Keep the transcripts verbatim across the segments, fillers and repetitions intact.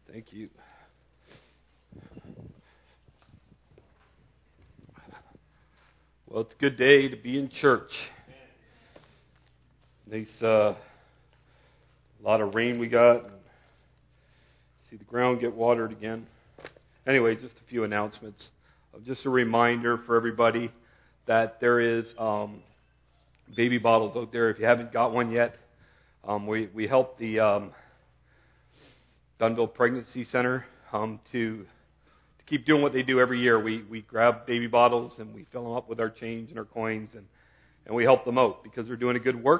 Thank you. Well, it's a good day to be in church. Nice, uh, a lot of rain we got. See the ground get watered again. Anyway, just a few announcements. Uh, just a reminder for everybody that there is um, baby bottles out there. If you haven't got one yet, um, we we help the um, Dunnville Pregnancy Center um, to to keep doing what they do every year. We we grab baby bottles and we fill them up with our change and our coins, and, and we help them out because they're doing a good work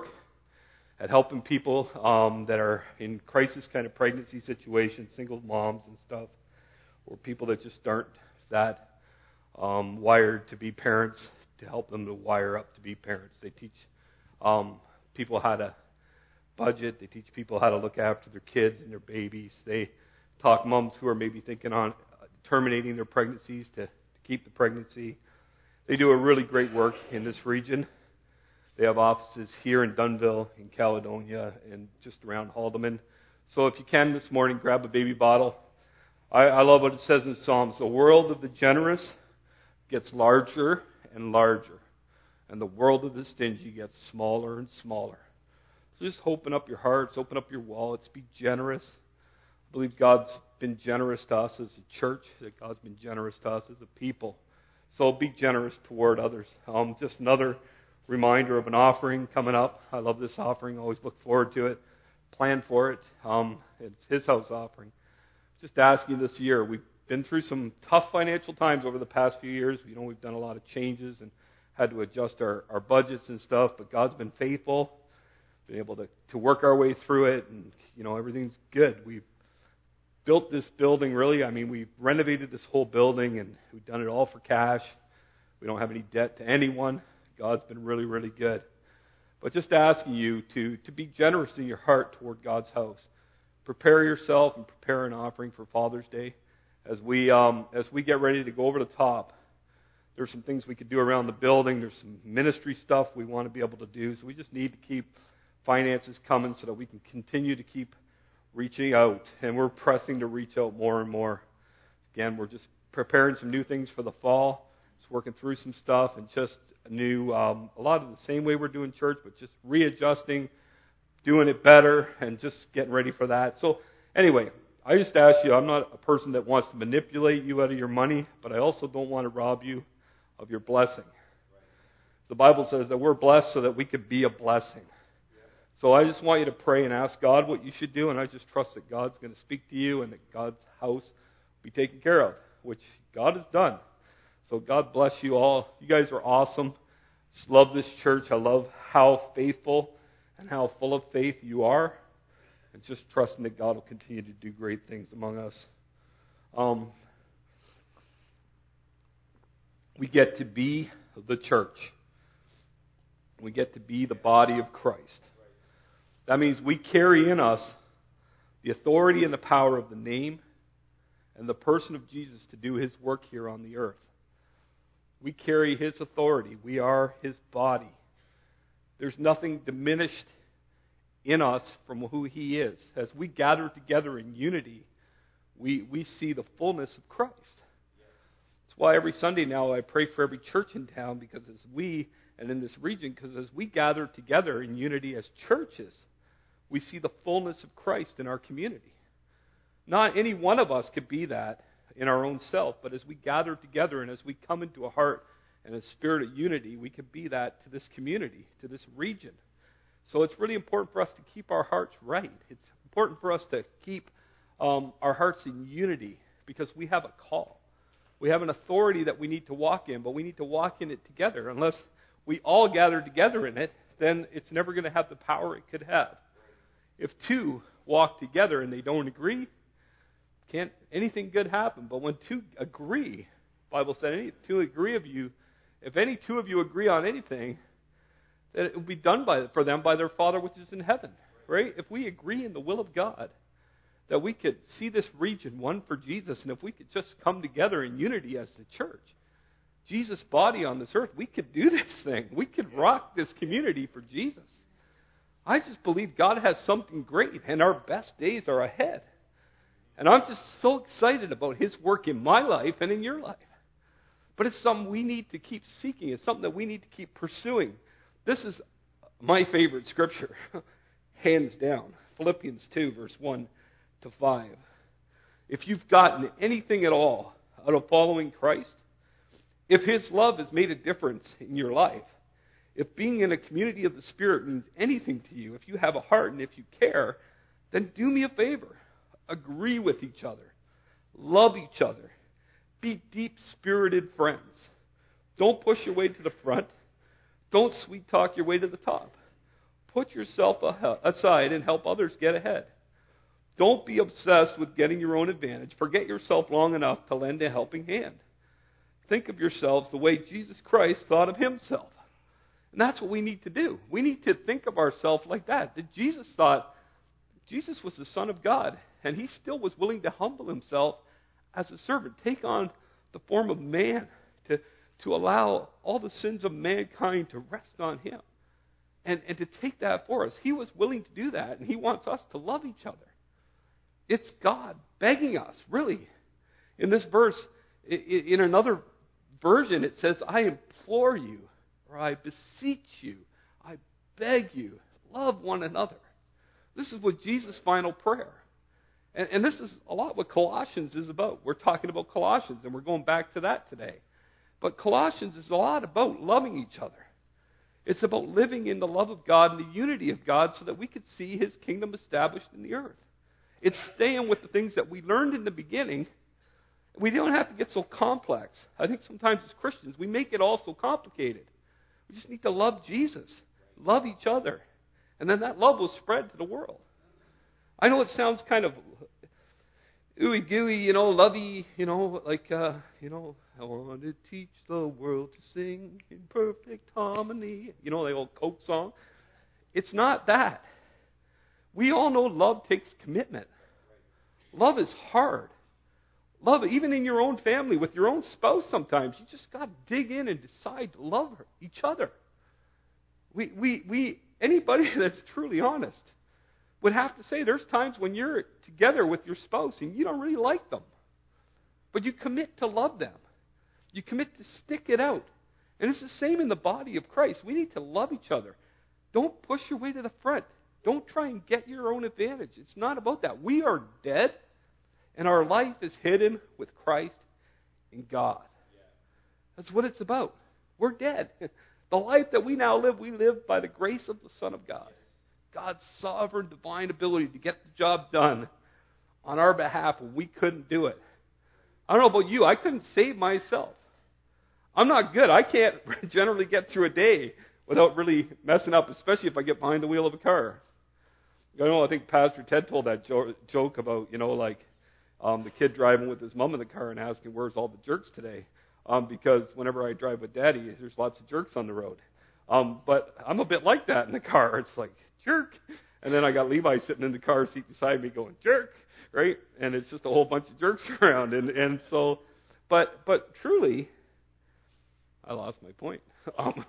at helping people um, that are in crisis kind of pregnancy situations, single moms and stuff, or people that just aren't that um, wired to be parents, to help them to wire up to be parents. They teach um, people how to budget. They teach people how to look after their kids and their babies. They talk moms who are maybe thinking on terminating their pregnancies to, to keep the pregnancy. They do a really great work in this region. They have offices here in Dunnville, in Caledonia, and just around Haldeman. So if you can this morning, grab a baby bottle. I, I love what it says in Psalms. The world of the generous gets larger and larger, and the world of the stingy gets smaller and smaller. So just open up your hearts, open up your wallets, be generous. I believe God's been generous to us as a church, that God's been generous to us as a people. So be generous toward others. Um, just another reminder of an offering coming up. I love this offering. Always look forward to it. Plan for it. Um, it's His house offering. Just asking this year. We've been through some tough financial times over the past few years. You know, we've done a lot of changes and had to adjust our, our budgets and stuff. But God's been faithful. Been able to, to work our way through it, and you know everything's good. We've built this building. Really, I mean, we've renovated this whole building, and we've done it all for cash. We don't have any debt to anyone. God's been really, really good. But just asking you to, to be generous in your heart toward God's house. Prepare yourself and prepare an offering for Father's Day. As we um, as we get ready to go over the top, there's some things we could do around the building. There's some ministry stuff we want to be able to do. So we just need to keep finances coming so that we can continue to keep reaching out. And we're pressing to reach out more and more. Again, we're just preparing some new things for the fall. Just working through some stuff and just new, um, a lot of the same way we're doing church, but just readjusting, doing it better, and just getting ready for that. So anyway, I just ask you, I'm not a person that wants to manipulate you out of your money, but I also don't want to rob you of your blessing. The Bible says that we're blessed so that we could be a blessing. So I just want you to pray and ask God what you should do, and I just trust that God's going to speak to you and that God's house will be taken care of, which God has done. So God bless you all. You guys are awesome. Just love this church. I love how faithful and how full of faith you are. And just trusting that God will continue to do great things among us. Um, we get to be the church. We get to be the body of Christ. That means we carry in us the authority and the power of the name and the person of Jesus to do His work here on the earth. We carry His authority. We are His body. There's nothing diminished in us from who He is. As we gather together in unity, we, we see the fullness of Christ. That's why every Sunday now I pray for every church in town, because as we, and in this region, because as we gather together in unity as churches, we see the fullness of Christ in our community. Not any one of us could be that in our own self, but as we gather together and as we come into a heart and a spirit of unity, we can be that to this community, to this region. So it's really important for us to keep our hearts right. It's important for us to keep um, our hearts in unity, because we have a call. We have an authority that we need to walk in, but we need to walk in it together. Unless we all gather together in it, then it's never going to have the power it could have. If two walk together and they don't agree, can't anything good happen. But when two agree, the Bible said, any two agree of you, if any two of you agree on anything, then it will be done by for them by their Father which is in heaven. Right? If we agree in the will of God, that we could see this region one for Jesus, and if we could just come together in unity as the church, Jesus' body on this earth, we could do this thing. We could rock this community for Jesus. I just believe God has something great, and our best days are ahead. And I'm just so excited about His work in my life and in your life. But it's something we need to keep seeking. It's something that we need to keep pursuing. This is my favorite scripture, hands down. Philippians two, verse one to five. If you've gotten anything at all out of following Christ, if His love has made a difference in your life, if being in a community of the Spirit means anything to you, if you have a heart and if you care, then do me a favor. Agree with each other. Love each other. Be deep-spirited friends. Don't push your way to the front. Don't sweet-talk your way to the top. Put yourself aside and help others get ahead. Don't be obsessed with getting your own advantage. Forget yourself long enough to lend a helping hand. Think of yourselves the way Jesus Christ thought of Himself. And that's what we need to do. We need to think of ourselves like that. That Jesus thought, Jesus was the Son of God, and He still was willing to humble Himself as a servant, take on the form of man, to, to allow all the sins of mankind to rest on Him, and, and to take that for us. He was willing to do that, and He wants us to love each other. It's God begging us, really. In this verse, in another version, it says, I implore you, or I beseech you, I beg you, love one another. This is what Jesus' final prayer. And, and this is a lot what Colossians is about. We're talking about Colossians, and we're going back to that today. But Colossians is a lot about loving each other. It's about living in the love of God and the unity of God so that we could see His kingdom established in the earth. It's staying with the things that we learned in the beginning. We don't have to get so complex. I think sometimes as Christians, we make it all so complicated. We just need to love Jesus, love each other, and then that love will spread to the world. I know it sounds kind of ooey gooey, you know, lovey, you know, like, uh, you know, I want to teach the world to sing in perfect harmony. You know, the old Coke song. It's not that. We all know love takes commitment. Love is hard. Love, even in your own family, with your own spouse sometimes, you just got to dig in and decide to love each other. We, we, we, anybody that's truly honest would have to say there's times when you're together with your spouse and you don't really like them. But you commit to love them. You commit to stick it out. And it's the same in the body of Christ. We need to love each other. Don't push your way to the front. Don't try and get your own advantage. It's not about that. We are dead, and our life is hidden with Christ in God. That's what it's about. We're dead. The life that we now live, we live by the grace of the Son of God. God's sovereign, divine ability to get the job done on our behalf when we couldn't do it. I don't know about you. I couldn't save myself. I'm not good. I can't generally get through a day without really messing up, especially if I get behind the wheel of a car. You know, I think Pastor Ted told that jo- joke about, you know, like um, the kid driving with his mom in the car and asking, where's all the jerks today? Um, because whenever I drive with Daddy, there's lots of jerks on the road. Um, but I'm a bit like that in the car. It's like, jerk. And then I got Levi sitting in the car seat beside me going, jerk, right? And it's just a whole bunch of jerks around. And, and so, but but truly, I lost my point. Um,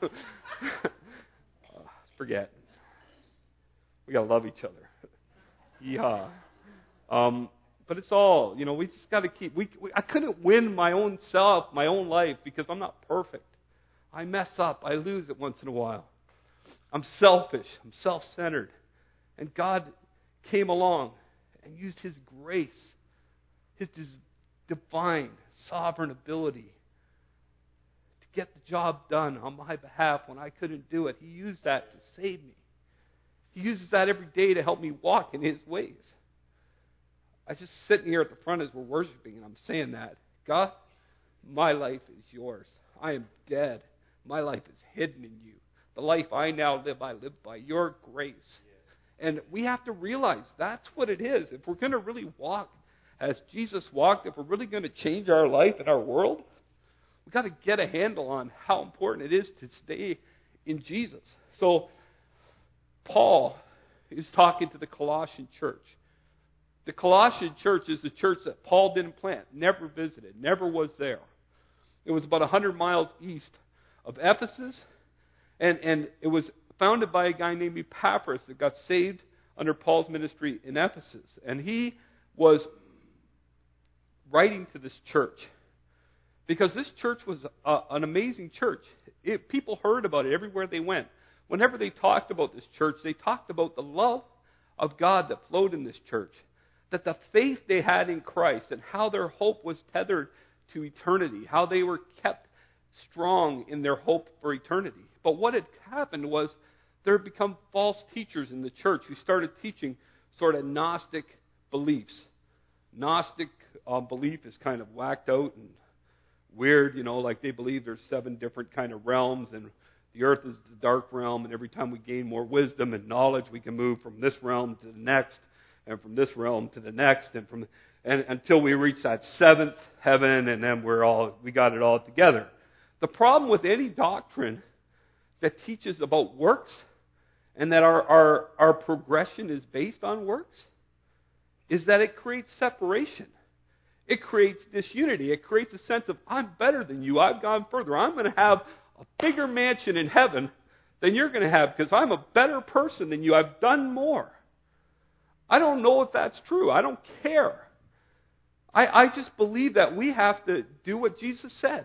forget. We got to love each other. Yeah. Um, but it's all, you know, we just got to keep, we, we, I couldn't win my own self, my own life, because I'm not perfect. I mess up. I lose it once in a while. I'm selfish. I'm self-centered. And God came along and used His grace, His divine, sovereign ability to get the job done on my behalf when I couldn't do it. He used that to save me. He uses that every day to help me walk in His ways. I was just sitting here at the front as we're worshiping, and I'm saying that. God, my life is yours. I am dead. My life is hidden in you. The life I now live, I live by your grace. And we have to realize that's what it is. If we're going to really walk as Jesus walked, if we're really going to change our life and our world, we've got to get a handle on how important it is to stay in Jesus. So, Paul is talking to the Colossian church. The Colossian church is the church that Paul didn't plant, never visited, never was there. It was about one hundred miles east of Ephesus, and, and it was founded by a guy named Epaphras that got saved under Paul's ministry in Ephesus. And he was writing to this church. Because this church was a, an amazing church. It, people heard about it everywhere they went. Whenever they talked about this church, they talked about the love of God that flowed in this church. That the faith they had in Christ and how their hope was tethered to eternity. How they were kept strong in their hope for eternity. But what had happened was there had become false teachers in the church who started teaching sort of Gnostic beliefs. Gnostic uh, belief is kind of whacked out and weird, you know, like they believe there's seven different kind of realms and the earth is the dark realm, and every time we gain more wisdom and knowledge, we can move from this realm to the next, and from this realm to the next, and from and until we reach that seventh heaven, and then we're all we got it all together. The problem with any doctrine that teaches about works and that our, our, our progression is based on works is that it creates separation. It creates disunity. It creates a sense of, I'm better than you. I've gone further. I'm going to have a bigger mansion in heaven than you're going to have because I'm a better person than you. I've done more. I don't know if that's true. I don't care. I, I just believe that we have to do what Jesus said.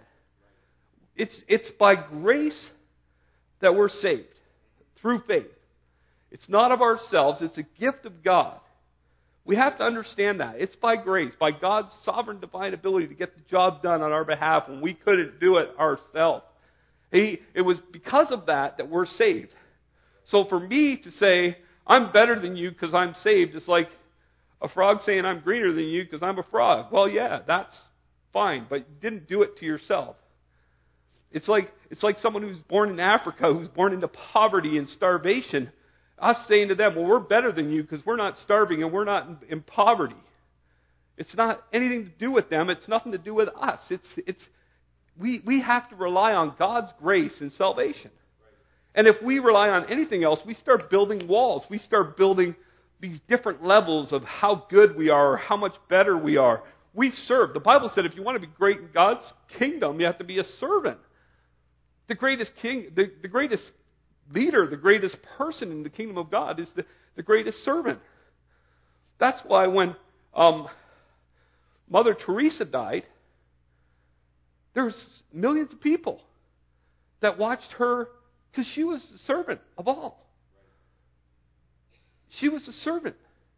It's, it's by grace that we're saved, through faith. It's not of ourselves. It's a gift of God. We have to understand that. It's by grace, by God's sovereign divine ability to get the job done on our behalf when we couldn't do it ourselves. He, it was because of that that we're saved. So for me to say, I'm better than you because I'm saved, it's like a frog saying I'm greener than you because I'm a frog. Well, yeah, that's fine, but you didn't do it to yourself. It's like it's like someone who's born in Africa, who's born into poverty and starvation, us saying to them, well, we're better than you because we're not starving and we're not in, in poverty. It's not anything to do with them. It's nothing to do with us. It's it's we we have to rely on God's grace and salvation. And if we rely on anything else, we start building walls. We start building these different levels of how good we are or how much better we are. We serve. The Bible said if you want to be great in God's kingdom, you have to be a servant. The greatest king, the, the greatest leader, the greatest person in the kingdom of God is the, the greatest servant. That's why when um, Mother Teresa died, there was millions of people that watched her because she was the servant of all. She was a servant.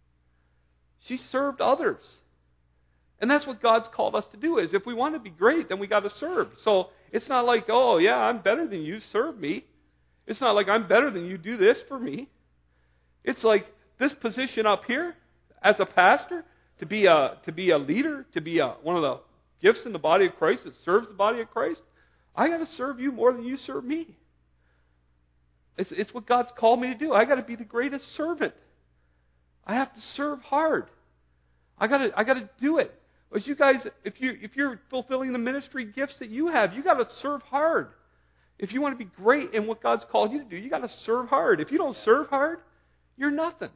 She served others. And that's what God's called us to do, is if we want to be great, then we got to serve. So it's not like, oh, yeah, I'm better than you, serve me. It's not like I'm better than you, do this for me. It's like this position up here as a pastor, to be a to be a leader, to be a, one of the gifts in the body of Christ that serves the body of Christ. I got to serve you more than you serve me. It's, it's what God's called me to do. I got to be the greatest servant. I have to serve hard. I got to I got to do it. As you guys, if you if you're fulfilling the ministry gifts that you have, you got to serve hard. If you want to be great in what God's called you to do, you got to serve hard. If you don't serve hard, you're nothing.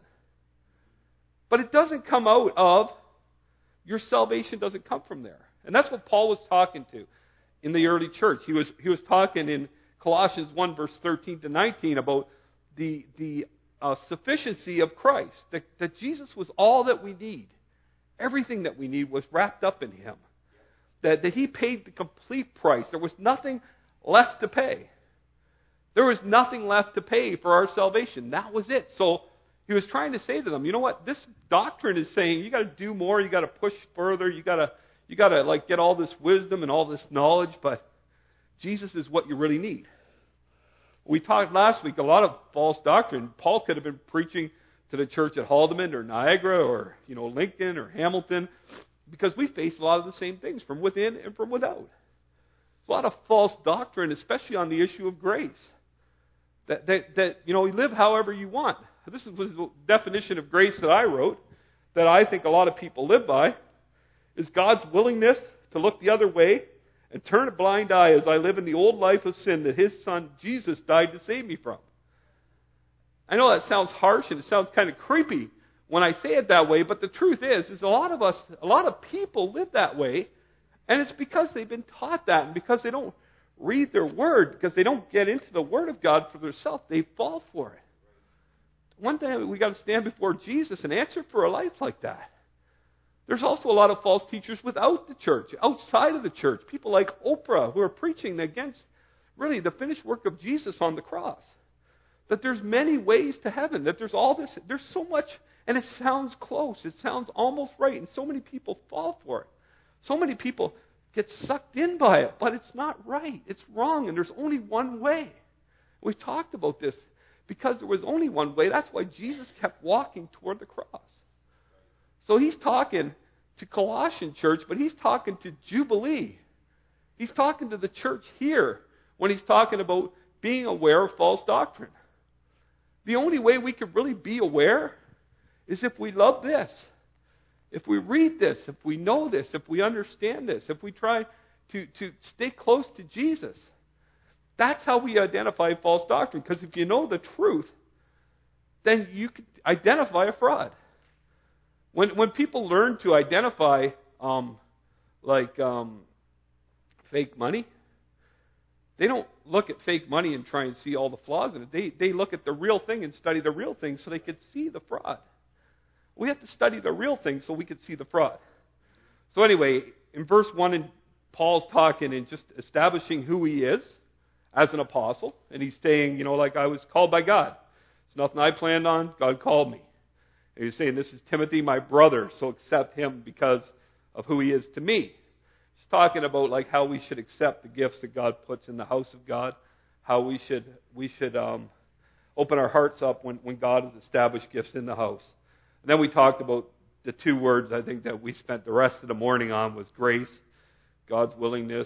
But it doesn't come out of your salvation. Doesn't come from there, and that's what Paul was talking to in the early church. He was he was talking in Colossians one verse thirteen to nineteen about the the uh, sufficiency of Christ. That that Jesus was all that we need. Everything that we need was wrapped up in Him. That, that He paid the complete price. There was nothing left to pay. There was nothing left to pay for our salvation. That was it. So he was trying to say to them, you know what? This doctrine is saying you got to do more. You got to push further. You got to you got to like get all this wisdom and all this knowledge. But Jesus is what you really need. We talked last week a lot of false doctrine. Paul could have been preaching to the church at Haldeman or Niagara or, you know, Lincoln or Hamilton, because we face a lot of the same things from within and from without. There's a lot of false doctrine, especially on the issue of grace. That, that, that you know, you live however you want. This was the definition of grace that I wrote, that I think a lot of people live by, is God's willingness to look the other way and turn a blind eye as I live in the old life of sin that His Son Jesus died to save me from. I know that sounds harsh and it sounds kind of creepy when I say it that way, but the truth is, is a lot of us, a lot of people live that way, and it's because they've been taught that, and because they don't read their Word, because they don't get into the Word of God for themselves, they fall for it. One day we got to stand before Jesus and answer for a life like that. There's also a lot of false teachers without the church, outside of the church. People like Oprah who are preaching against really the finished work of Jesus on the cross. That there's many ways to heaven. That there's all this, there's so much, and it sounds close. It sounds almost right. And so many people fall for it. So many people get sucked in by it. But it's not right. It's wrong. And there's only one way. We've talked about this. Because there was only one way. That's why Jesus kept walking toward the cross. So he's talking to Colossian church, but he's talking to Jubilee. He's talking to the church here when he's talking about being aware of false doctrine. The only way we can really be aware is if we love this. If we read this, if we know this, if we understand this, if we try to, to stay close to Jesus. That's how we identify false doctrine. Because if you know the truth, then you can identify a fraud. When when people learn to identify um, like um, fake money, they don't look at fake money and try and see all the flaws in it. They they look at the real thing and study the real thing so they could see the fraud. We have to study the real thing so we could see the fraud. So anyway, in verse one, and Paul's talking and just establishing who he is as an apostle, and he's saying, you know, like I was called by God. It's nothing I planned on. God called me. And he's saying, this is Timothy, my brother, so accept him because of who he is to me. He's talking about like how we should accept the gifts that God puts in the house of God, how we should we should um, open our hearts up when, when God has established gifts in the house. And then we talked about the two words I think that we spent the rest of the morning on was grace, God's willingness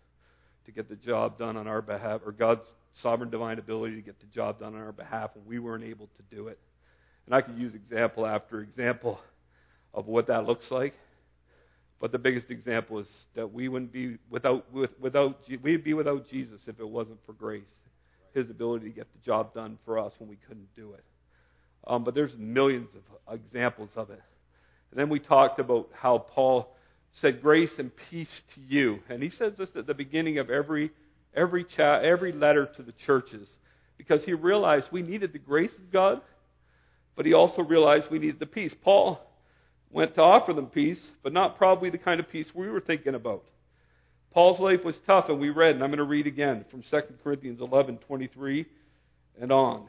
to get the job done on our behalf, or God's sovereign divine ability to get the job done on our behalf when we weren't able to do it. And I could use example after example of what that looks like. But the biggest example is that we wouldn't be without with, without we'd be without Jesus if it wasn't for grace, His ability to get the job done for us when we couldn't do it. Um, but there's millions of examples of it. And then we talked about how Paul said, "Grace and peace to you," and he says this at the beginning of every every cha- every letter to the churches, because he realized we needed the grace of God. But he also realized we needed the peace. Paul went to offer them peace, but not probably the kind of peace we were thinking about. Paul's life was tough, and we read, and I'm going to read again from Second Corinthians eleven twenty-three and on.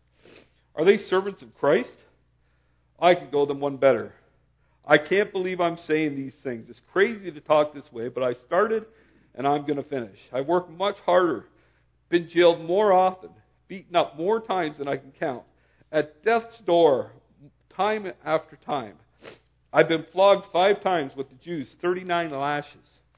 Are they servants of Christ? I could go them one better. I can't believe I'm saying these things. It's crazy to talk this way, but I started, and I'm going to finish. I've worked much harder, been jailed more often, beaten up more times than I can count. At death's door, time after time. I've been flogged five times with the Jews, thirty-nine lashes.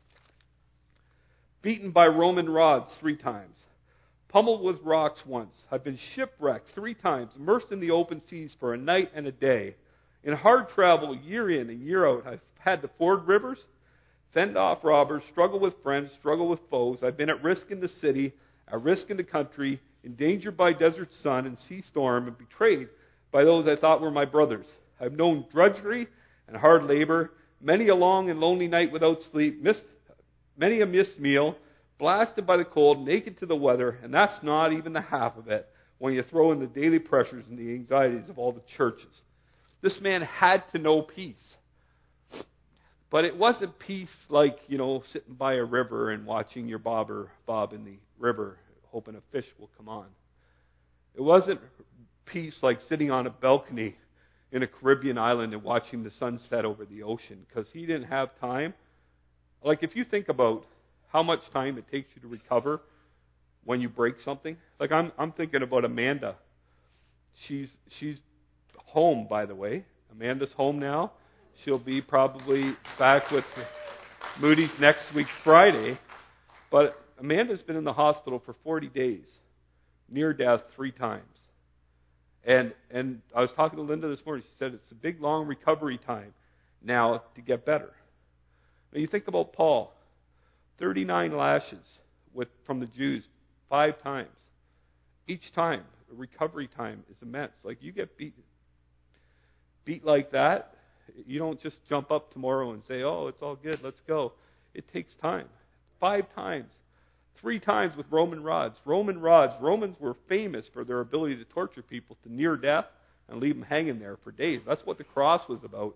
Beaten by Roman rods three times. Pummeled with rocks once. I've been shipwrecked three times, immersed in the open seas for a night and a day. In hard travel, year in and year out, I've had to ford rivers, fend off robbers, struggle with friends, struggle with foes. I've been at risk in the city, at risk in the country, endangered by desert sun and sea storm, and betrayed by those I thought were my brothers. I've known drudgery and hard labor, many a long and lonely night without sleep, missed, many a missed meal, blasted by the cold, naked to the weather, and that's not even the half of it when you throw in the daily pressures and the anxieties of all the churches. This man had to know peace. But it wasn't peace like, you know, sitting by a river and watching your bobber bob in the river, hoping a fish will come on. It wasn't peace like sitting on a balcony in a Caribbean island and watching the sunset over the ocean, because he didn't have time. Like, if you think about how much time it takes you to recover when you break something. Like, I'm I'm thinking about Amanda. She's she's home, by the way. Amanda's home now. She'll be probably back with Moody's next week, Friday. But Amanda's been in the hospital for forty days, near death three times. And and I was talking to Linda this morning. She said it's a big, long recovery time now to get better. Now you think about Paul, thirty-nine lashes with from the Jews, five times. Each time, the recovery time is immense. Like, you get beat, beat like that, you don't just jump up tomorrow and say, "Oh, it's all good, let's go." It takes time. Five times. Three times with Roman rods. Roman rods. Romans were famous for their ability to torture people to near death and leave them hanging there for days. That's what the cross was about.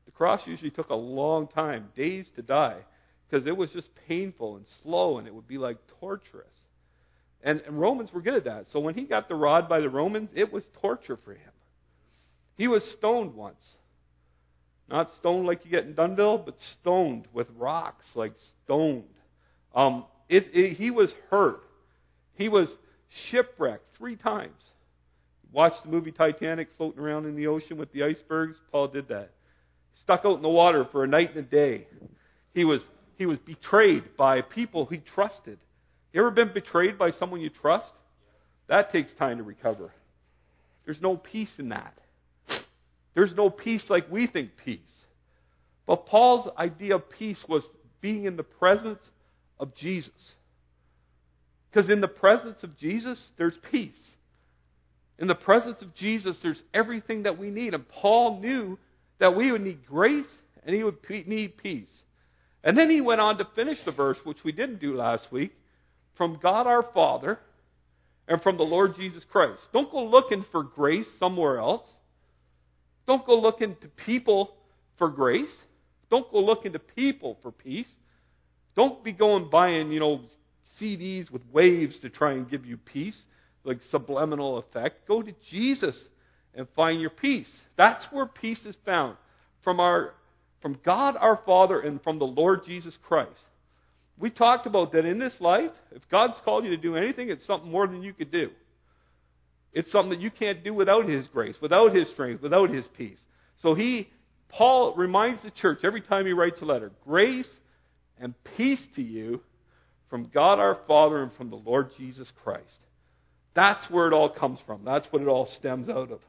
The cross usually took a long time, days to die, because it was just painful and slow, and it would be like torturous. And, and Romans were good at that. So when he got the rod by the Romans, it was torture for him. He was stoned once. Not stoned like you get in Dunville, but stoned with rocks, like stoned. Um, it, it, he was hurt. He was shipwrecked three times. Watched the movie Titanic floating around in the ocean with the icebergs. Paul did that. Stuck out in the water for a night and a day. He was he was betrayed by people he trusted. You ever been betrayed by someone you trust? That takes time to recover. There's no peace in that. There's no peace like we think peace. But Paul's idea of peace was being in the presence of Jesus. Because in the presence of Jesus, there's peace. In the presence of Jesus, there's everything that we need. And Paul knew that we would need grace and he would need peace. And then he went on to finish the verse, which we didn't do last week, from God our Father and from the Lord Jesus Christ. Don't go looking for grace somewhere else. Don't go looking to people for grace. Don't go looking to people for peace. Don't be going buying, you know, C Ds with waves to try and give you peace, like subliminal effect. Go to Jesus and find your peace. That's where peace is found. From our from God our Father and from the Lord Jesus Christ. We talked about that in this life, if God's called you to do anything, it's something more than you could do. It's something that you can't do without His grace, without His strength, without His peace. So he, Paul reminds the church every time he writes a letter, grace and peace to you from God our Father and from the Lord Jesus Christ. That's where it all comes from. That's what it all stems out of.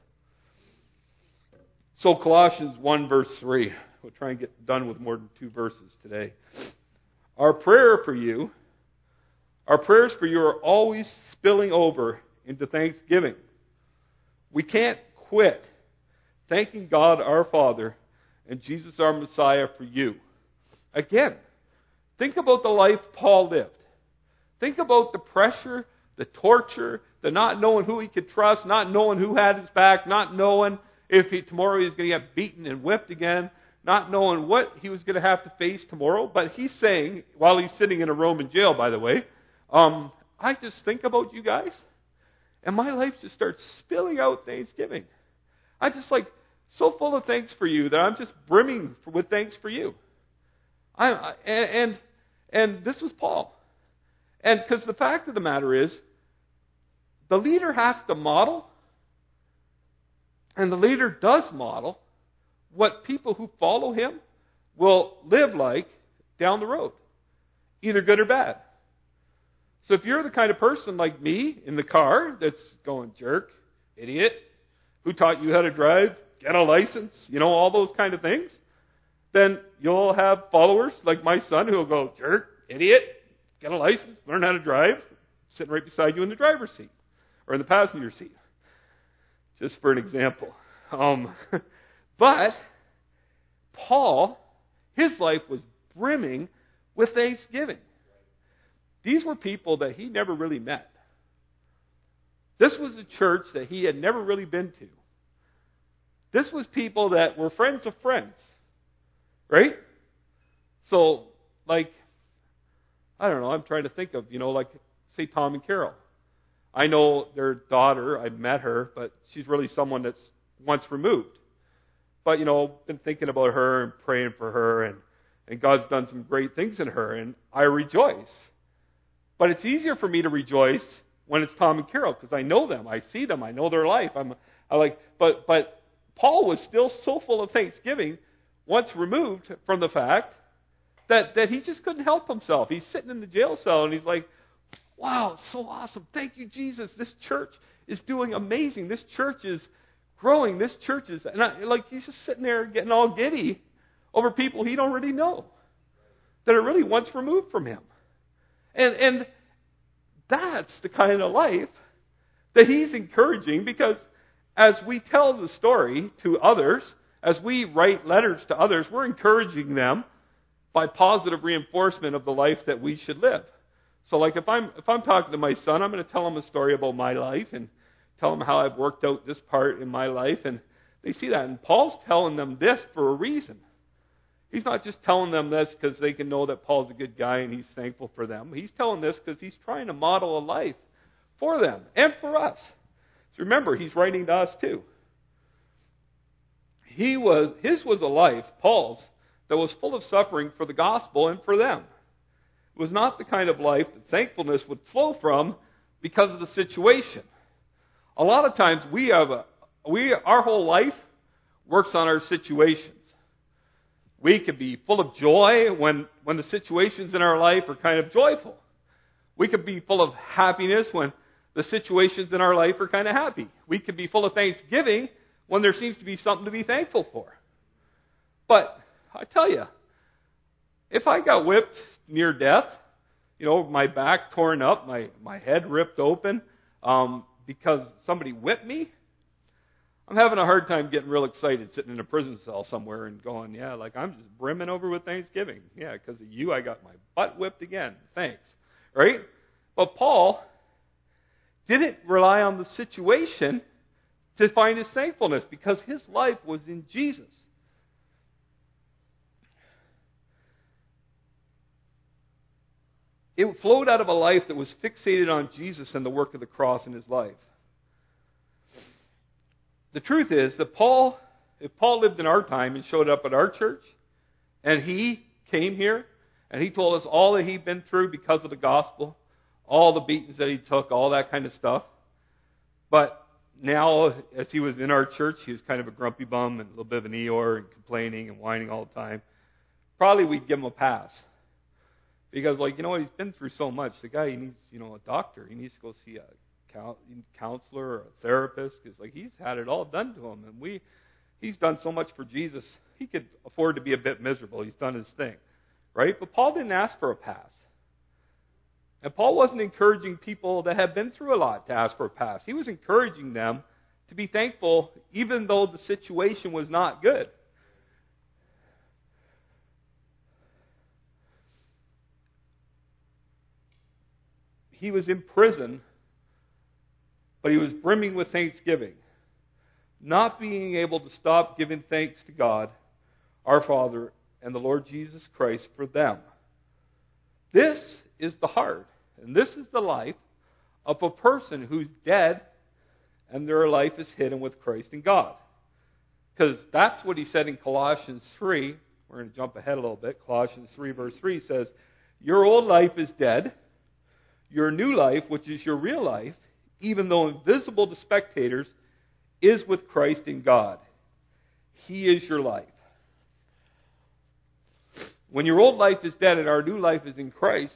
So Colossians one verse three. We'll try and get done with more than two verses today. Our prayer for you, our prayers for you are always spilling over into thanksgiving. We can't quit thanking God our Father and Jesus our Messiah for you. Again, think about the life Paul lived. Think about the pressure, the torture, the not knowing who he could trust, not knowing who had his back, not knowing if he, tomorrow he was going to get beaten and whipped again, not knowing what he was going to have to face tomorrow. But he's saying, while he's sitting in a Roman jail, by the way, um, I just think about you guys, and my life just starts spilling out thanksgiving. I'm just like so full of thanks for you that I'm just brimming with thanks for you. I, I and, and and this was Paul. And because the fact of the matter is, the leader has to model, and the leader does model, what people who follow him will live like down the road, either good or bad. So if you're the kind of person like me in the car that's going, jerk, idiot, who taught you how to drive, get a license, you know, all those kind of things, then you'll have followers like my son who will go, jerk, idiot, get a license, learn how to drive, sitting right beside you in the driver's seat or in the passenger seat. Just for an example. Um, but Paul, his life was brimming with thanksgiving. These were people that he never really met. This was a church that he had never really been to. This was people that were friends of friends. Right? So, like, I don't know, I'm trying to think of, you know, like, say Tom and Carol. I know their daughter, I met her, but she's really someone that's once removed. But, you know, been thinking about her and praying for her, and, and God's done some great things in her, and I rejoice. But it's easier for me to rejoice when it's Tom and Carol, because I know them, I see them, I know their life. I'm, I like, but but Paul was still so full of thanksgiving, once removed from the fact that that he just couldn't help himself. He's sitting in the jail cell, and he's like, "Wow, it's so awesome! Thank you, Jesus. This church is doing amazing. This church is growing. This church is," and I, like he's just sitting there getting all giddy over people he don't really know, that are really once removed from him. And and that's the kind of life that he's encouraging, because as we tell the story to others, as we write letters to others, we're encouraging them by positive reinforcement of the life that we should live. So like if I'm if I'm talking to my son, I'm going to tell him a story about my life and tell him how I've worked out this part in my life, and they see that. And Paul's telling them this for a reason. He's not just telling them this because they can know that Paul's a good guy and he's thankful for them. He's telling this because he's trying to model a life for them and for us. So remember, he's writing to us too. He was, his was a life, Paul's, that was full of suffering for the gospel and for them. It was not the kind of life that thankfulness would flow from because of the situation. A lot of times we have a, we, our whole life works on our situations. We could be full of joy when, when the situations in our life are kind of joyful. We could be full of happiness when the situations in our life are kind of happy. We could be full of thanksgiving when there seems to be something to be thankful for. But I tell you, if I got whipped near death, you know, my back torn up, my, my head ripped open um, because somebody whipped me, I'm having a hard time getting real excited sitting in a prison cell somewhere and going, yeah, like I'm just brimming over with thanksgiving. Yeah, because of you, I got my butt whipped again. Thanks. Right? But Paul didn't rely on the situation to find his thankfulness because his life was in Jesus. It flowed out of a life that was fixated on Jesus and the work of the cross in his life. The truth is that Paul, if Paul lived in our time and showed up at our church, and he came here, and he told us all that he'd been through because of the gospel, all the beatings that he took, all that kind of stuff. But now, as he was in our church, he was kind of a grumpy bum and a little bit of an Eeyore and complaining and whining all the time. Probably we'd give him a pass. Because, like, you know, he's been through so much. The guy, he needs, you know, a doctor. He needs to go see a counselor or a therapist, because like he's had it all done to him, and we he's done so much for Jesus, he could afford to be a bit miserable. He's done his thing, right? But Paul didn't ask for a pass, and Paul wasn't encouraging people that had been through a lot to ask for a pass. He was encouraging them to be thankful even though the situation was not good. He was in prison, but he was brimming with thanksgiving, not being able to stop giving thanks to God, our Father, and the Lord Jesus Christ for them. This is the heart, and this is the life of a person who's dead and their life is hidden with Christ in God. Because that's what he said in Colossians three. We're going to jump ahead a little bit. Colossians three verse three says, your old life is dead. Your new life, which is your real life, even though invisible to spectators, is with Christ in God. He is your life. When your old life is dead and our new life is in Christ,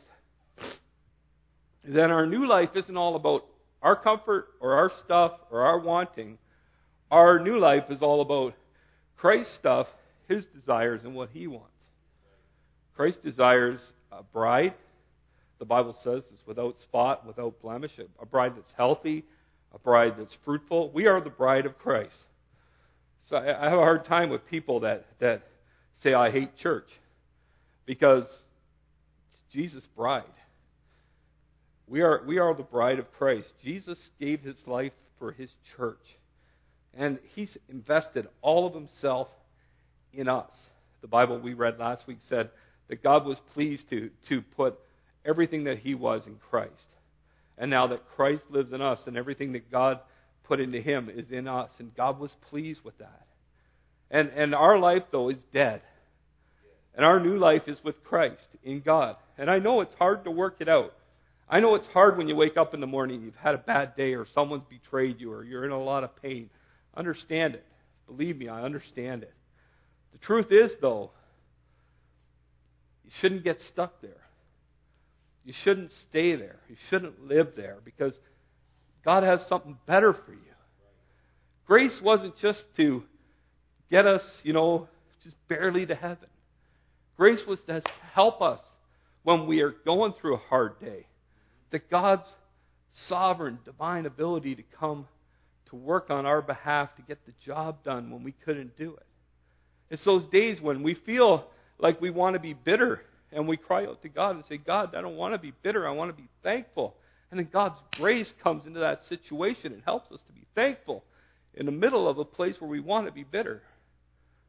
then our new life isn't all about our comfort or our stuff or our wanting. Our new life is all about Christ's stuff, His desires, and what He wants. Christ desires a bride. The Bible says it's without spot, without blemish, a bride that's healthy, a bride that's fruitful. We are the bride of Christ. So I have a hard time with people that, that say, I hate church, because it's Jesus' bride. We are, we are the bride of Christ. Jesus gave His life for His church, and He's invested all of Himself in us. The Bible we read last week said that God was pleased to, to put everything that He was in Christ. And now that Christ lives in us and everything that God put into Him is in us, and God was pleased with that. And and our life, though, is dead. And our new life is with Christ in God. And I know it's hard to work it out. I know it's hard when you wake up in the morning, you've had a bad day, or someone's betrayed you, or you're in a lot of pain. Understand it. Believe me, I understand it. The truth is, though, you shouldn't get stuck there. You shouldn't stay there. You shouldn't live there, because God has something better for you. Grace wasn't just to get us, you know, just barely to heaven. Grace was to help us when we are going through a hard day. That God's sovereign, divine ability to come to work on our behalf to get the job done when we couldn't do it. It's those days when we feel like we want to be bitter, and we cry out to God and say, God, I don't want to be bitter. I want to be thankful. And then God's grace comes into that situation and helps us to be thankful in the middle of a place where we want to be bitter.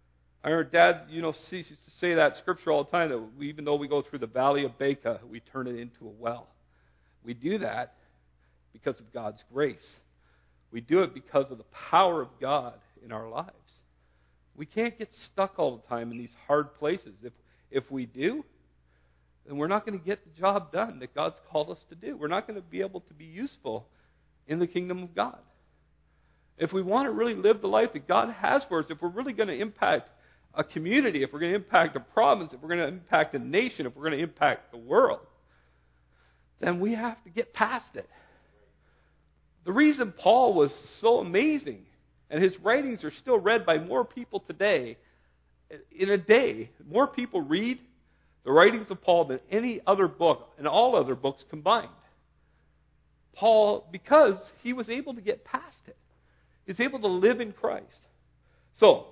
I heard Dad, you know, used to say that scripture all the time, that we, even though we go through the valley of Baca, we turn it into a well. We do that because of God's grace. We do it because of the power of God in our lives. We can't get stuck all the time in these hard places. If if we do, then we're not going to get the job done that God's called us to do. We're not going to be able to be useful in the kingdom of God. If we want to really live the life that God has for us, if we're really going to impact a community, if we're going to impact a province, if we're going to impact a nation, if we're going to impact the world, then we have to get past it. The reason Paul was so amazing, and his writings are still read by more people today, in a day, more people read the writings of Paul than any other book, and all other books combined. Paul, because he was able to get past it. He's able to live in Christ. So,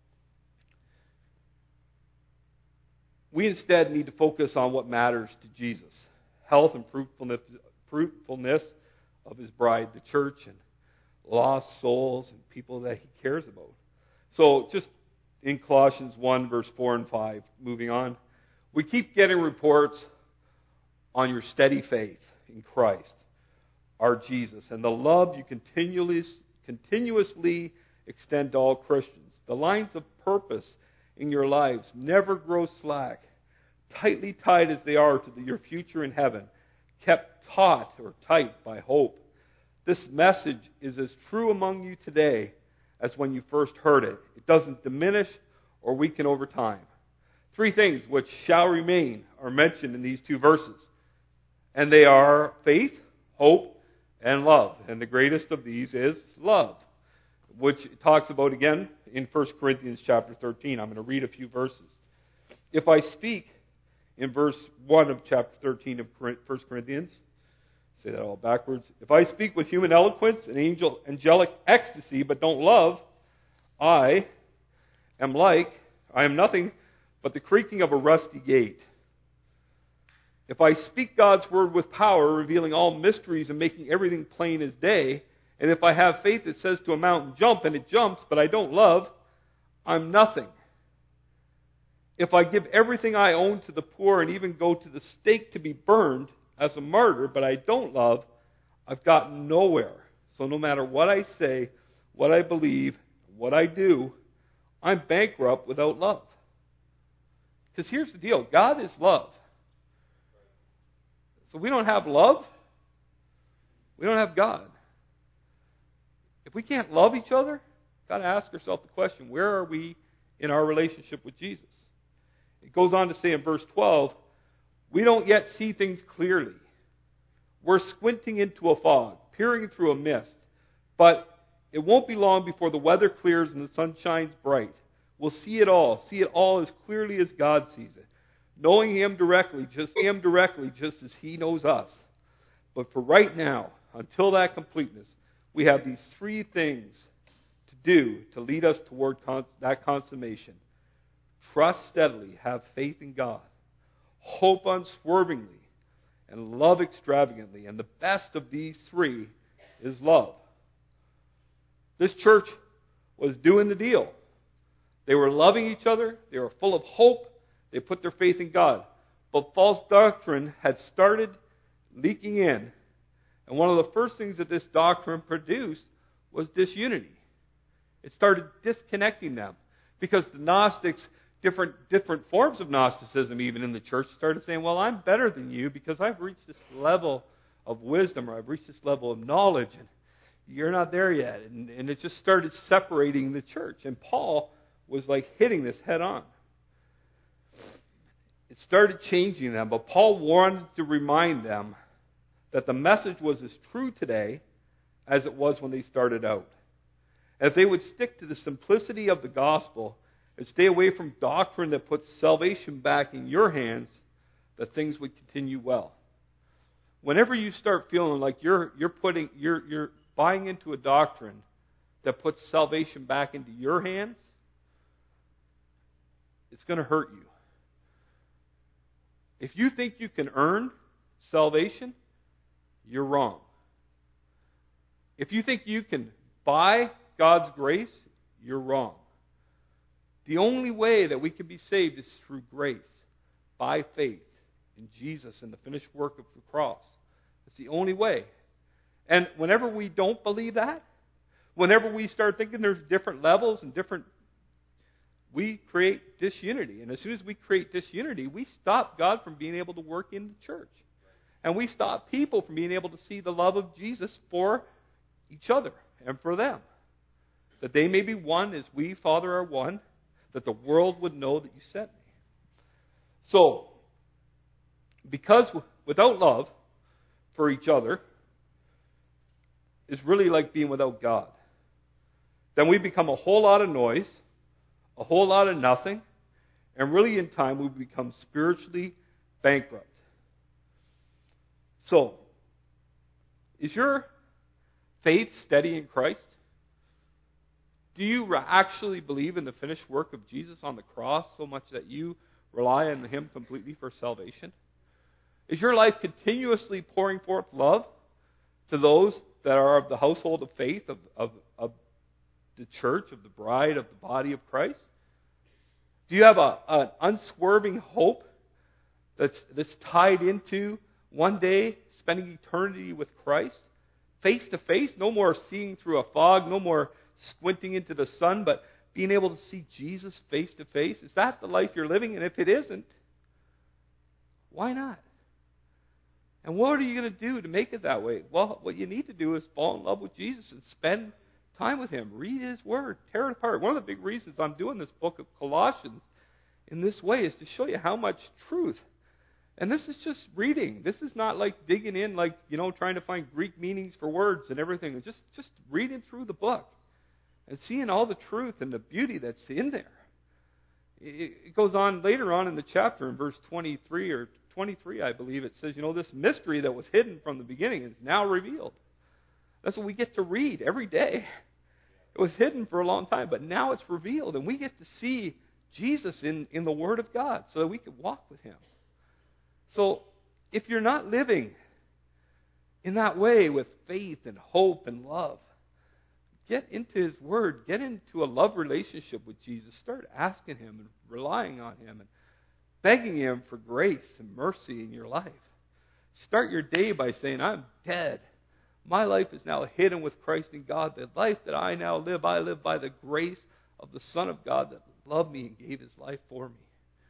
we instead need to focus on what matters to Jesus. Health and fruitfulness, fruitfulness of his bride, the church, and lost souls and people that he cares about. So, just in Colossians one, verse four and five, moving on. We keep getting reports on your steady faith in Christ, our Jesus, and the love you continually, continuously extend to all Christians. The lines of purpose in your lives never grow slack, tightly tied as they are to the, your future in heaven, kept taut or tight by hope. This message is as true among you today as when you first heard it. It doesn't diminish or weaken over time. Three things which shall remain are mentioned in these two verses. And they are faith, hope, and love. And the greatest of these is love, which it talks about again in First Corinthians chapter thirteen. I'm going to read a few verses. If I speak in verse one of chapter thirteen of First Corinthians, say that all backwards. If I speak with human eloquence and angel, angelic ecstasy, but don't love, I am like, I am nothing but the creaking of a rusty gate. If I speak God's word with power, revealing all mysteries and making everything plain as day, and if I have faith that says to a mountain, jump, and it jumps, but I don't love, I'm nothing. If I give everything I own to the poor and even go to the stake to be burned as a martyr, but I don't love, I've gotten nowhere. So no matter what I say, what I believe, what I do, I'm bankrupt without love. Because here's the deal. God is love. So we don't have love, we don't have God. If we can't love each other, we've got to ask ourselves the question, where are we in our relationship with Jesus? It goes on to say in verse twelve, we don't yet see things clearly. We're squinting into a fog, peering through a mist. But it won't be long before the weather clears and the sun shines bright. We'll see it all, see it all as clearly as God sees it. Knowing Him directly, just Him directly, just as He knows us. But for right now, until that completeness, we have these three things to do to lead us toward cons- that consummation. Trust steadily, have faith in God, hope unswervingly, and love extravagantly. And the best of these three is love. This church was doing the deal. They were loving each other. They were full of hope. They put their faith in God. But false doctrine had started leaking in. And one of the first things that this doctrine produced was disunity. It started disconnecting them. Because the Gnostics, different different forms of Gnosticism even in the church, started saying, well, I'm better than you because I've reached this level of wisdom, or I've reached this level of knowledge, and you're not there yet. And, and it just started separating the church. And Paul was like hitting this head on. It started changing them, but Paul wanted to remind them that the message was as true today as it was when they started out. And if they would stick to the simplicity of the gospel and stay away from doctrine that puts salvation back in your hands, that things would continue well. Whenever you start feeling like you're you're putting you're you're buying into a doctrine that puts salvation back into your hands, it's going to hurt you. If you think you can earn salvation, you're wrong. If you think you can buy God's grace, you're wrong. The only way that we can be saved is through grace, by faith in Jesus and the finished work of the cross. It's the only way. And whenever we don't believe that, whenever we start thinking there's different levels and different, we create disunity. And as soon as we create disunity, we stop God from being able to work in the church. And we stop people from being able to see the love of Jesus for each other and for them. That they may be one as we, Father, are one, that the world would know that you sent me. So, because without love for each other is really like being without God. Then we become a whole lot of noise, a whole lot of nothing, and really in time we become spiritually bankrupt. So, is your faith steady in Christ? Do you actually believe in the finished work of Jesus on the cross so much that you rely on Him completely for salvation? Is your life continuously pouring forth love to those that are of the household of faith, of, of, of the church, of the bride, of the body of Christ? Do you have a, an unswerving hope that's, that's tied into one day spending eternity with Christ? Face to face, no more seeing through a fog, no more squinting into the sun, but being able to see Jesus face to face. Is that the life you're living? And if it isn't, why not? And what are you going to do to make it that way? Well, what you need to do is fall in love with Jesus and spend time with Him. Read His Word. Tear it apart. One of the big reasons I'm doing this book of Colossians in this way is to show you how much truth. And this is just reading. This is not like digging in, like, you know, trying to find Greek meanings for words and everything. Just, just reading through the book and seeing all the truth and the beauty that's in there. It goes on later on in the chapter in verse twenty-three or twenty-three, I believe, it says, you know, this mystery that was hidden from the beginning is now revealed. That's what we get to read every day. It was hidden for a long time, but now it's revealed, and we get to see Jesus in, in the Word of God so that we can walk with Him. So, if you're not living in that way with faith and hope and love, get into His Word. Get into a love relationship with Jesus. Start asking Him and relying on Him and begging Him for grace and mercy in your life. Start your day by saying, I'm dead. My life is now hidden with Christ in God. The life that I now live, I live by the grace of the Son of God that loved me and gave His life for me.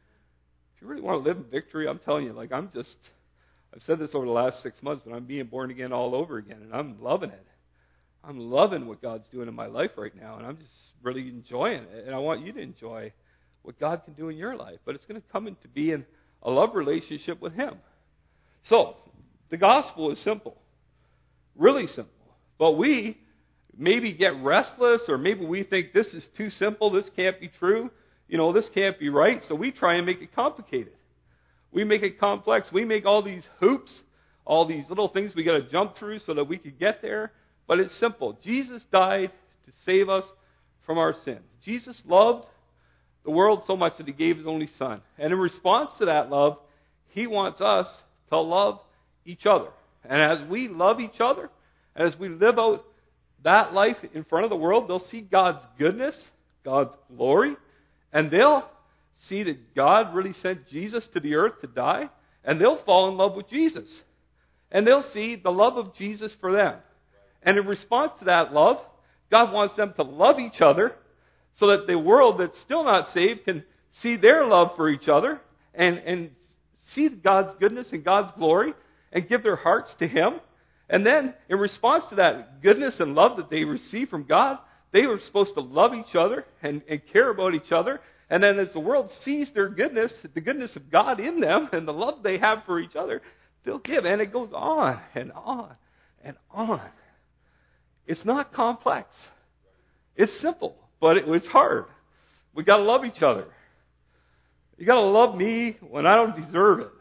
If you really want to live in victory, I'm telling you, like I'm just, I've said this over the last six months, but I'm being born again all over again, and I'm loving it. I'm loving what God's doing in my life right now, and I'm just really enjoying it. And I want you to enjoy what God can do in your life. But it's going to come into being a love relationship with Him. So, the gospel is simple. Really simple. But we maybe get restless, or maybe we think this is too simple, this can't be true, you know, this can't be right, so we try and make it complicated. We make it complex. We make all these hoops, all these little things we got to jump through so that we could get there. But it's simple. Jesus died to save us from our sin. Jesus loved the world so much that He gave His only Son. And in response to that love, He wants us to love each other. And as we love each other, as we live out that life in front of the world, they'll see God's goodness, God's glory, and they'll see that God really sent Jesus to the earth to die, and they'll fall in love with Jesus. And they'll see the love of Jesus for them. And in response to that love, God wants them to love each other so that the world that's still not saved can see their love for each other and, and see God's goodness and God's glory and give their hearts to Him. And then, in response to that goodness and love that they receive from God, they were supposed to love each other and, and care about each other. And then as the world sees their goodness, the goodness of God in them and the love they have for each other, they'll give. And it goes on and on and on. It's not complex. It's simple, but it, it's hard. We got to love each other. You got to love me when I don't deserve it.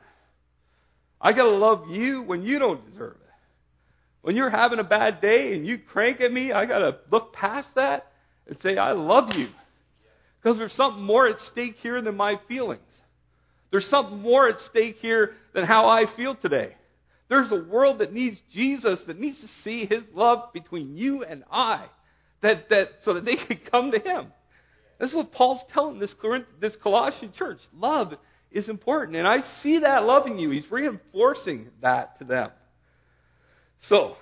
I got to love you when you don't deserve it. When you're having a bad day and you crank at me, I got to look past that and say, I love you. Because there's something more at stake here than my feelings. There's something more at stake here than how I feel today. There's a world that needs Jesus, that needs to see His love between you and I, that, that so that they can come to Him. This is what Paul's telling this, Corinth, this Colossian church. Love is important. And I see that love in you. He's reinforcing that to them. So,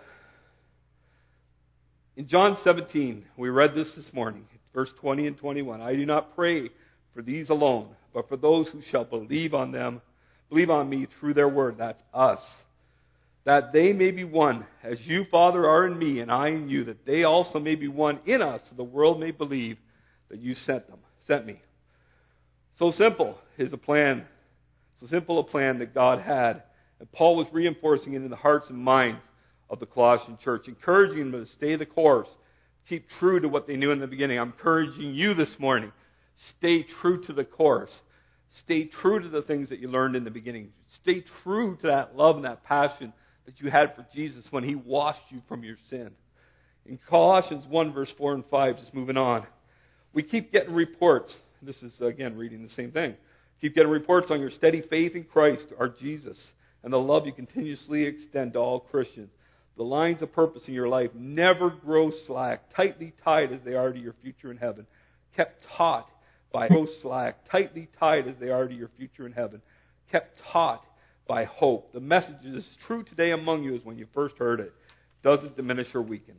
in John seventeen, we read this this morning, verse twenty and twenty-one. I do not pray for these alone, but for those who shall believe on them, believe on me through their word. That's us. That they may be one, as you, Father, are in me, and I in you, that they also may be one in us, so the world may believe that you sent them, sent me. So simple is a plan, so simple a plan that God had. And Paul was reinforcing it in the hearts and minds of the Colossian church, encouraging them to stay the course, keep true to what they knew in the beginning. I'm encouraging you this morning, stay true to the course. Stay true to the things that you learned in the beginning. Stay true to that love and that passion that you had for Jesus when He washed you from your sin. In Colossians one, verse four and five, just moving on, we keep getting reports. This is, again, reading the same thing. Keep getting reports on your steady faith in Christ, our Jesus, and the love you continuously extend to all Christians. The lines of purpose in your life never grow slack, tightly tied as they are to your future in heaven. Kept taut by grow slack, tightly tied as they are to your future in heaven. Kept taut by hope. The message is as true today among you as when you first heard it. Doesn't diminish or weaken.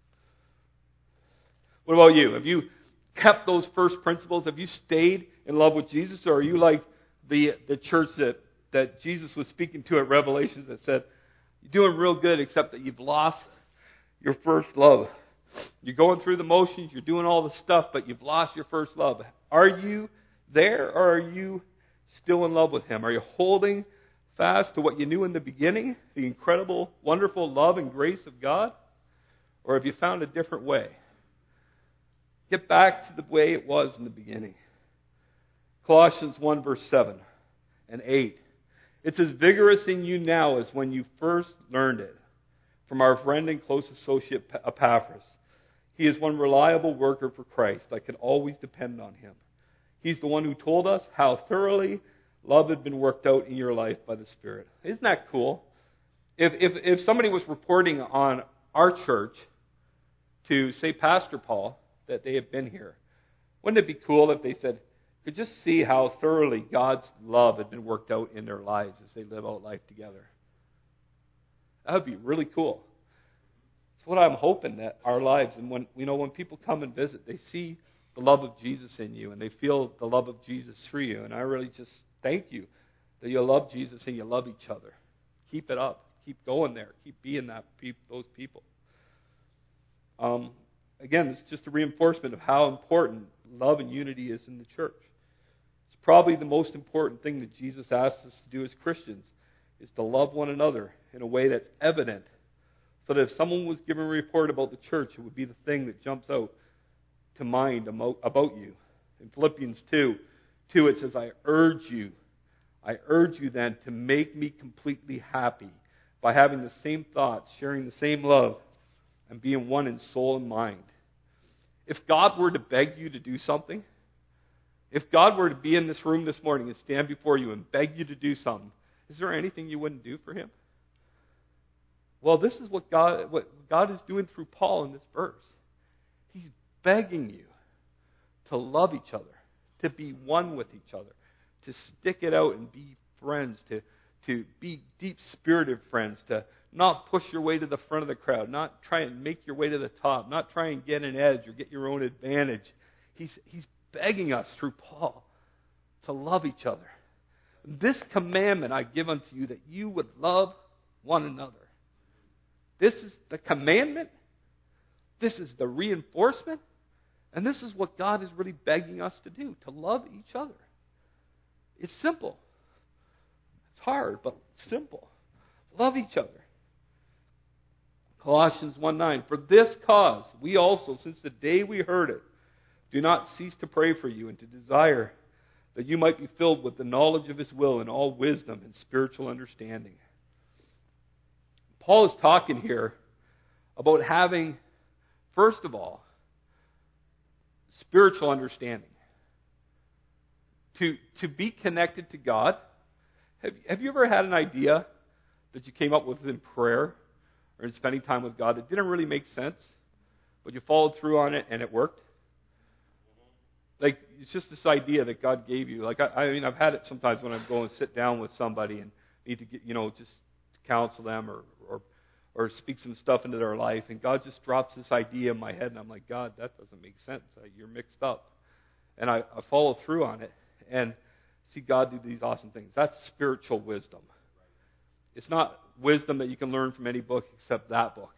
What about you? Have you kept those first principles? Have you stayed in love with Jesus? Or are you like the, the church that, that Jesus was speaking to at Revelations that said, you're doing real good except that you've lost your first love. You're going through the motions, you're doing all the stuff, but you've lost your first love. Are you there, or are you still in love with Him? Are you holding fast to what you knew in the beginning, the incredible, wonderful love and grace of God? Or have you found a different way? Get back to the way it was in the beginning. Colossians one, verse seven and eight. It's as vigorous in you now as when you first learned it. From our friend and close associate Epaphras. He is one reliable worker for Christ. I can always depend on him. He's the one who told us how thoroughly love had been worked out in your life by the Spirit. Isn't that cool? If, if, if somebody was reporting on our church to, say, Pastor Paul, that they had been here, wouldn't it be cool if they said, could just see how thoroughly God's love had been worked out in their lives as they live out life together? That would be really cool. It's what I'm hoping that our lives, and when you know when people come and visit, they see the love of Jesus in you, and they feel the love of Jesus through you. And I really just thank you that you love Jesus and you love each other. Keep it up. Keep going there. Keep being that those people. Um, again, it's just a reinforcement of how important love and unity is in the church. It's probably the most important thing that Jesus asks us to do as Christians, is to love one another in a way that's evident, so that if someone was given a report about the church, it would be the thing that jumps out to mind about you. In Philippians two, two it says, I urge you, I urge you then to make me completely happy by having the same thoughts, sharing the same love, and being one in soul and mind. If God were to beg you to do something, if God were to be in this room this morning and stand before you and beg you to do something, is there anything you wouldn't do for Him? Well, this is what God, what God is doing through Paul in this verse. He's begging you to love each other, to be one with each other, to stick it out and be friends, to, to be deep-spirited friends, to not push your way to the front of the crowd, not try and make your way to the top, not try and get an edge or get your own advantage. He's, he's begging us through Paul to love each other. This commandment I give unto you, that you would love one another. This is the commandment. This is the reinforcement. And this is what God is really begging us to do, to love each other. It's simple. It's hard, but simple. Love each other. Colossians one nine, for this cause we also, since the day we heard it, do not cease to pray for you and to desire that you might be filled with the knowledge of His will and all wisdom and spiritual understanding. Paul is talking here about having, first of all, spiritual understanding. To, to be connected to God. Have, have you ever had an idea that you came up with in prayer or in spending time with God that didn't really make sense, but you followed through on it and it worked? Like, it's just this idea that God gave you. Like, I, I mean, I've had it sometimes when I go and sit down with somebody and need to get, you know, just counsel them or, or, or speak some stuff into their life. And God just drops this idea in my head. And I'm like, God, that doesn't make sense. You're mixed up. And I, I follow through on it and see God do these awesome things. That's spiritual wisdom. It's not wisdom that you can learn from any book except that book.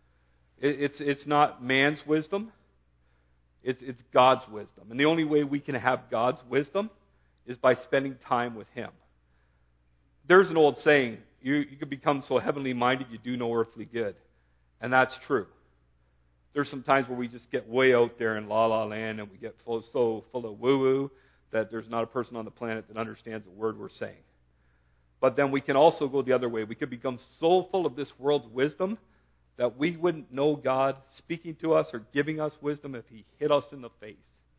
It, it's, it's not man's wisdom. It's, it's God's wisdom. And the only way we can have God's wisdom is by spending time with Him. There's an old saying, you, you can become so heavenly minded you do no earthly good. And that's true. There's some times where we just get way out there in la la land and we get full, so full of woo-woo that there's not a person on the planet that understands the word we're saying. But then we can also go the other way. We could become so full of this world's wisdom that we wouldn't know God speaking to us or giving us wisdom if He hit us in the face.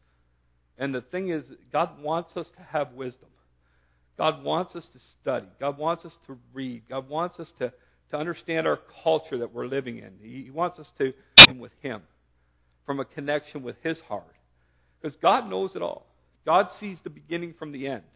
And the thing is, God wants us to have wisdom. God wants us to study. God wants us to read. God wants us to, to understand our culture that we're living in. He, he wants us to be with Him from a connection with His heart. Because God knows it all. God sees the beginning from the end.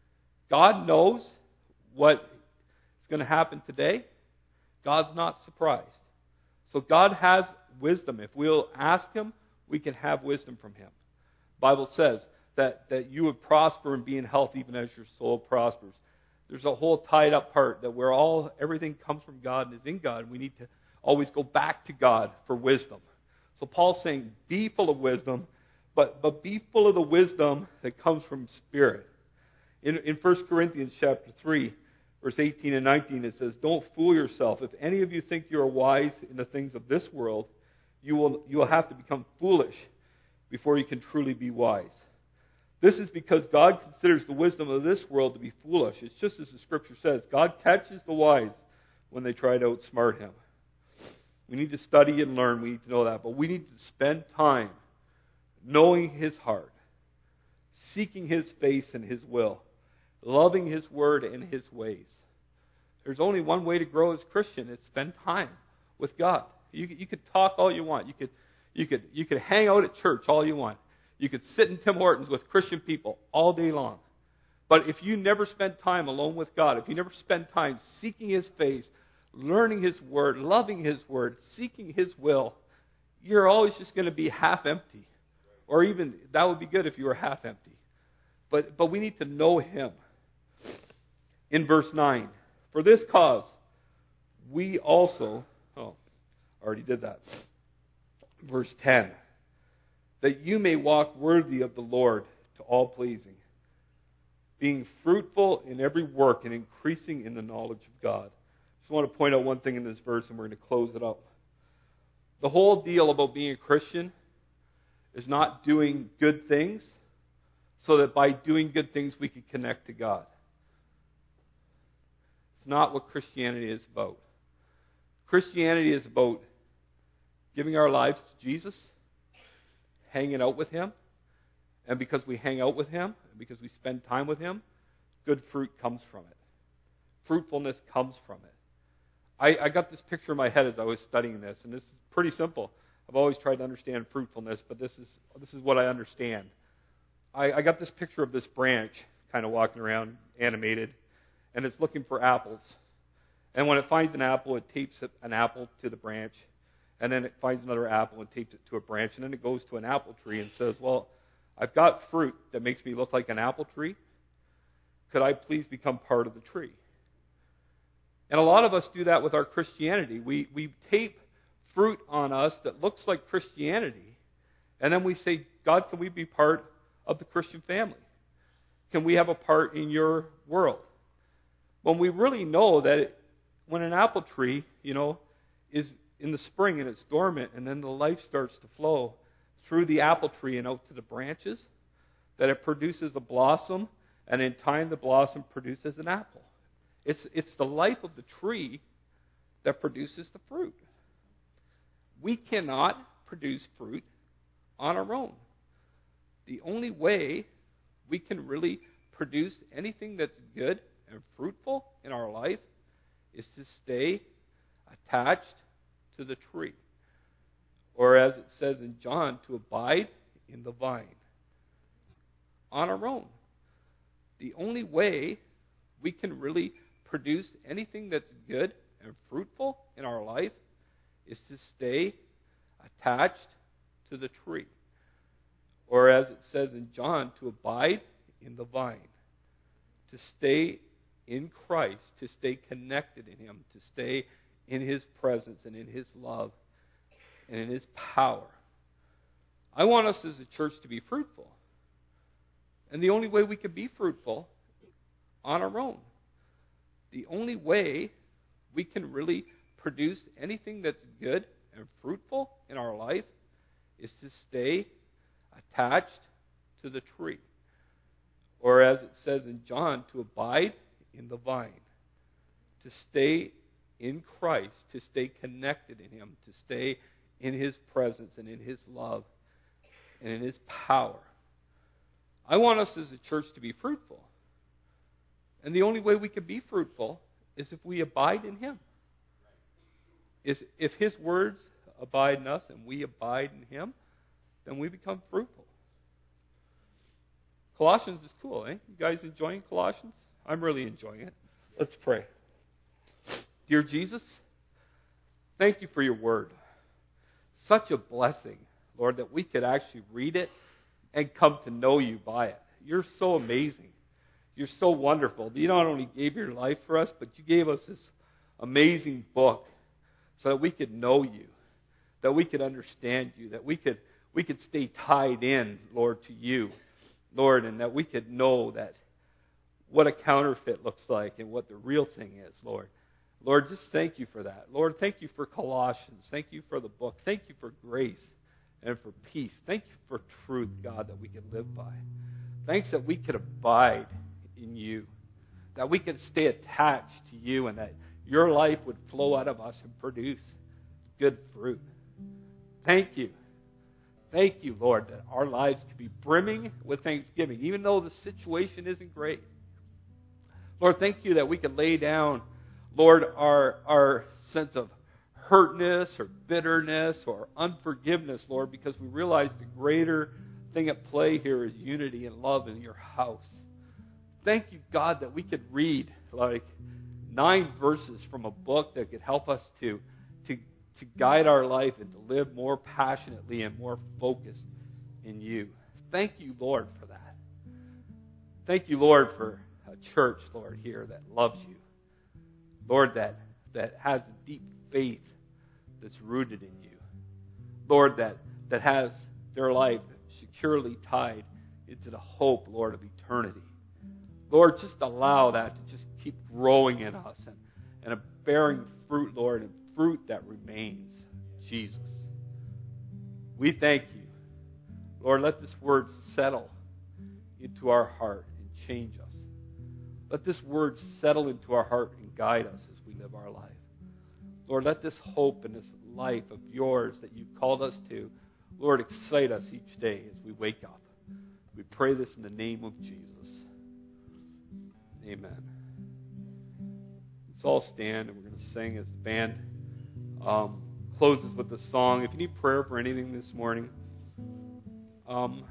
God knows what is going to happen today. God's not surprised. So God has wisdom. If we'll ask Him, we can have wisdom from Him. The Bible says that, that you would prosper and be in health even as your soul prospers. There's a whole tied up part that where all everything comes from God and is in God. And we need to always go back to God for wisdom. So Paul's saying, be full of wisdom, but, but be full of the wisdom that comes from Spirit. In, in First Corinthians chapter three, verse eighteen and nineteen, it says, don't fool yourself. If any of you think you are wise in the things of this world, you will, you will have to become foolish before you can truly be wise. This is because God considers the wisdom of this world to be foolish. It's just as the Scripture says, God catches the wise when they try to outsmart Him. We need to study and learn. We need to know that. But we need to spend time knowing His heart, seeking His face and His will, loving His word and His ways. There's only one way to grow as a Christian. It's spend time with God. You, you could talk all you want. You could, you could, you could hang out at church all you want. You could sit in Tim Hortons with Christian people all day long. But if you never spend time alone with God, if you never spend time seeking His face, learning His word, loving His word, seeking His will, you're always just going to be half empty. Or even, that would be good if you were half empty. But, but we need to know Him. In verse nine, for this cause, we also, oh, already did that. Verse ten, that you may walk worthy of the Lord to all pleasing, being fruitful in every work and increasing in the knowledge of God. I just want to point out one thing in this verse and we're going to close it up. The whole deal about being a Christian is not doing good things so that by doing good things we can connect to God. It's not what Christianity is about. Christianity is about giving our lives to Jesus, hanging out with Him, and because we hang out with Him, and because we spend time with Him, good fruit comes from it. Fruitfulness comes from it. I, I got this picture in my head as I was studying this, and this is pretty simple. I've always tried to understand fruitfulness, but this is this is what I understand. I, I got this picture of this branch kind of walking around, animated, and it's looking for apples. And when it finds an apple, it tapes an apple to the branch, and then it finds another apple and tapes it to a branch, and then it goes to an apple tree and says, well, I've got fruit that makes me look like an apple tree. Could I please become part of the tree? And a lot of us do that with our Christianity. We, we tape fruit on us that looks like Christianity, and then we say, God, can we be part of the Christian family? Can we have a part in your world? When we really know that it, when an apple tree, you know, is in the spring and it's dormant, and then the life starts to flow through the apple tree and out to the branches, that it produces a blossom, and in time the blossom produces an apple. It's, it's the life of the tree that produces the fruit. We cannot produce fruit on our own. The only way we can really produce anything that's good and fruitful in our life is to stay attached to the tree. Or as it says in John, to abide in the vine. on our own. The only way we can really produce anything that's good and fruitful in our life is to stay attached to the tree. Or as it says in John, to abide in the vine. To stay in Christ, to stay connected in Him, to stay in His presence and in His love and in His power. I want us as a church to be fruitful. And the only way we can be fruitful on our own. The only way we can really produce anything that's good and fruitful in our life is to stay attached to the tree. Or as it says in John, to abide in the vine. To stay in Christ, to stay connected in Him, to stay in His presence and in His love and in His power. I want us as a church to be fruitful. And the only way we can be fruitful is if we abide in Him. Is if His words abide in us and we abide in Him, then we become fruitful. Colossians is cool, eh? You guys enjoying Colossians? I'm really enjoying it. Let's pray. Dear Jesus, thank you for your word. Such a blessing, Lord, that we could actually read it and come to know you by it. You're so amazing. You're so wonderful. You not only gave your life for us, but you gave us this amazing book so that we could know you, that we could understand you, that we could we could stay tied in, Lord, to you, Lord, and that we could know that what a counterfeit looks like and what the real thing is, Lord. Lord, just thank you for that. Lord, thank you for Colossians. Thank you for the book. Thank you for grace and for peace. Thank you for truth, God, that we can live by. Thanks that we could abide in you, that we could stay attached to you, and that your life would flow out of us and produce good fruit. Thank you. Thank you, Lord, that our lives could be brimming with thanksgiving, even though the situation isn't great. Lord, thank you that we can lay down, Lord, our, our sense of hurtness or bitterness or unforgiveness, Lord, because we realize the greater thing at play here is unity and love in your house. Thank you, God, that we could read like nine verses from a book that could help us to, to, to guide our life and to live more passionately and more focused in you. Thank you, Lord, for that. Thank you, Lord, for a church, Lord, here that loves you. Lord, that, that has a deep faith that's rooted in you. Lord, that, that has their life securely tied into the hope, Lord, of eternity. Lord, just allow that to just keep growing in us and, and bearing fruit, Lord, and fruit that remains, Jesus. We thank you. Lord, let this word settle into our heart and change us. Let this word settle into our heart and guide us as we live our life. Lord, let this hope and this life of yours that you've called us to, Lord, excite us each day as we wake up. We pray this in the name of Jesus. Amen. Let's all stand and we're going to sing as the band um, closes with the song. If you need prayer for anything this morning, um,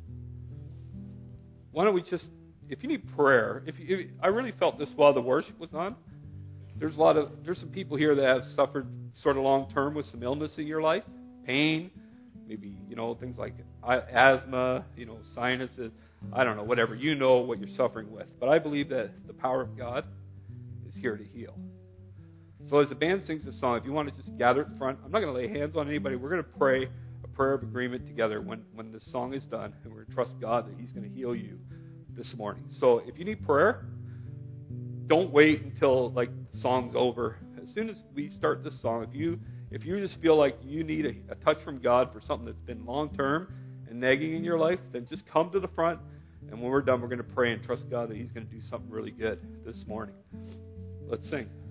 why don't we just, if you need prayer, if, you, if I really felt this while the worship was on. There's a lot of there's some people here that have suffered sort of long term with some illness in your life, pain, maybe you know things like asthma, you know sinuses. I don't know, whatever. You know what you're suffering with. But I believe that the power of God is here to heal. So as the band sings this song, if you want to just gather at front, I'm not going to lay hands on anybody. We're going to pray a prayer of agreement together when, when this song is done. And we're going to trust God that He's going to heal you this morning. So if you need prayer, don't wait until like the song's over. As soon as we start this song, if you if you just feel like you need a, a touch from God for something that's been long-term and nagging in your life, then just come to the front. And when we're done, we're going to pray and trust God that He's going to do something really good this morning. Let's sing.